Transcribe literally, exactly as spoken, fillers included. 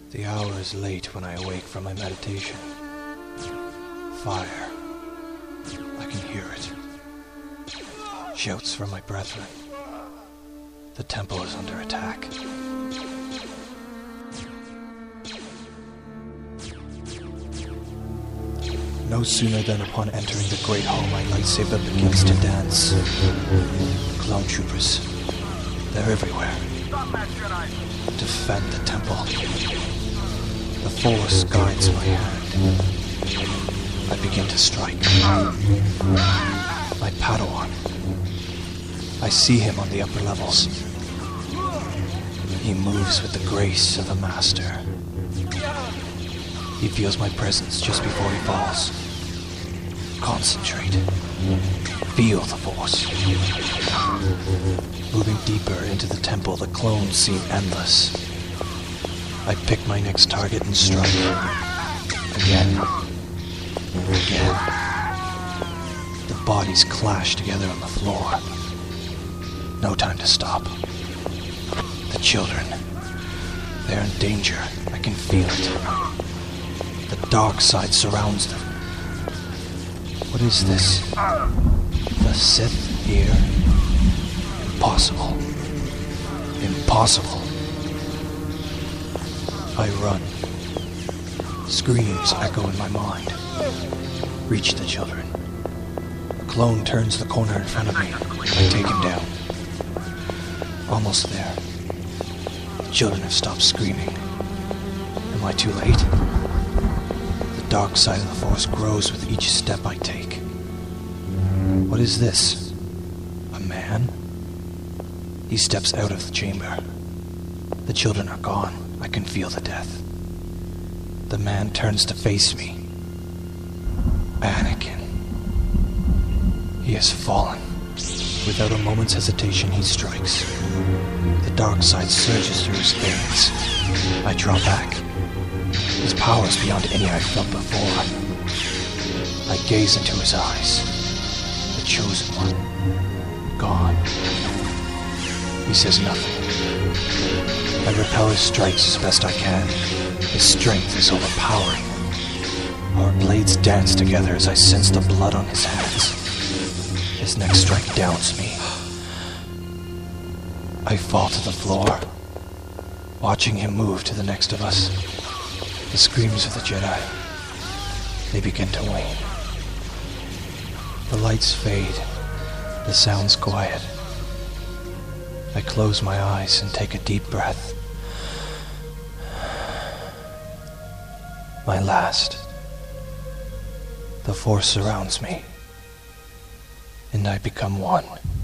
The hour is late when I awake from my meditation. Fire. I can hear it. Shouts from my brethren. The temple is under attack. No sooner than upon entering the great hall, my lightsaber begins to dance. Clone troopers. They're everywhere. Defend the temple. The Force guides my hand. I begin to strike. My Padawan. I see him on the upper levels. He moves with the grace of a master. He feels my presence just before he falls. Concentrate. Feel the Force. Moving deeper into the temple, the clones seem endless. I pick my next target and strike. Again. Again. The bodies clash together on the floor. No time to stop. The children. They're in danger. I can feel it. The dark side surrounds them. What is this? The Sith here? Impossible. Impossible. I run. Screams echo in my mind. Reach the children. A clone turns the corner in front of me. I take him down. Almost there. The children have stopped screaming. Am I too late? The dark side of the Force grows with each step I take. What is this? A man? He steps out of the chamber. The children are gone. I can feel the death. The man turns to face me. Anakin. He has fallen. Without a moment's hesitation, he strikes. The dark side surges through his veins. I draw back. His power is beyond any I've felt before. I gaze into his eyes. The chosen one. Gone. He says nothing. I repel his strikes as best I can. His strength is overpowering. Our blades dance together as I sense the blood on his hands. His next strike downs me. I fall to the floor, watching him move to the next of us. The screams of the Jedi, they begin to wane. The lights fade, the sounds quiet. I close my eyes and take a deep breath. My last. The Force surrounds me, and I become one.